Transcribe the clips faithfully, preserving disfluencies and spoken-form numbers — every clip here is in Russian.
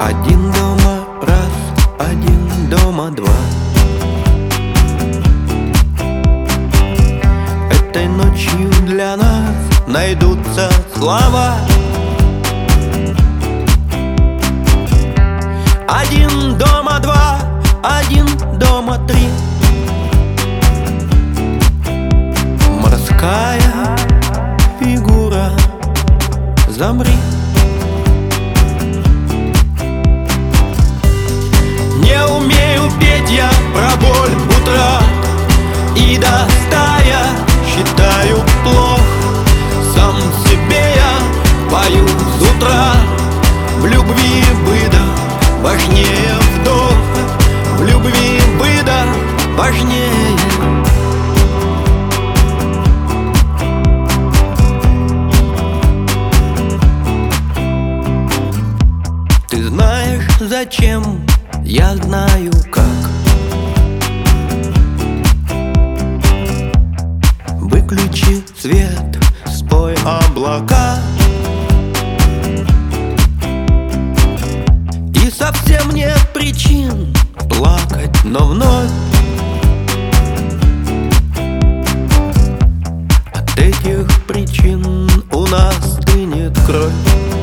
Один дома раз, один дома два. Этой ночью для нас найдутся слова. Один дома два, один дома три. Морская фигура, замри. Не умею петь я про боль утрат, и до ста я считаю плохо. Сам себе я пою с утра. В любви выдох важнее вдох. В любви выдох важнее. Ты знаешь, зачем? Я знаю, как. Выключи свет, спой облака. И совсем нет причин плакать, но вновь от этих причин у нас стынет кровь.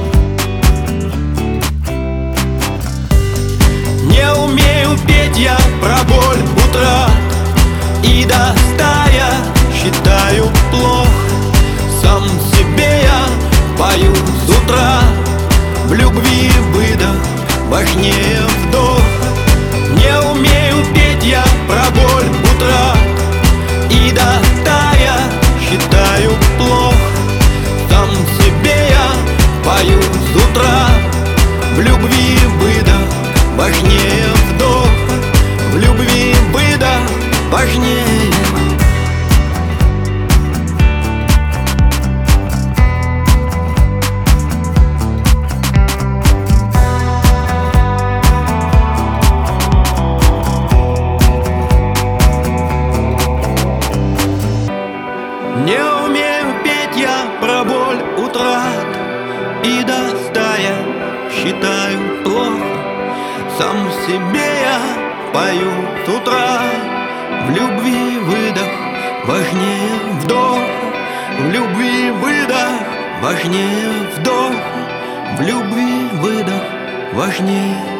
Не умею петь я про боль утрат, и до ста я считаю плохо. Сам себе я пою с утра. В любви выдох важнее вдох. Не умею петь я про боль утрат, и до ста я считаю плохо. Сам себе я пою с утра. В любви выдох важнее вдох. В любви выдох важнее. Не умею петь я про боль утрат, и до ста я считаю плохо. Сам себе я пою с утра. В любви выдох важнее вдох. В любви выдох важнее вдох. В любви выдох важнее.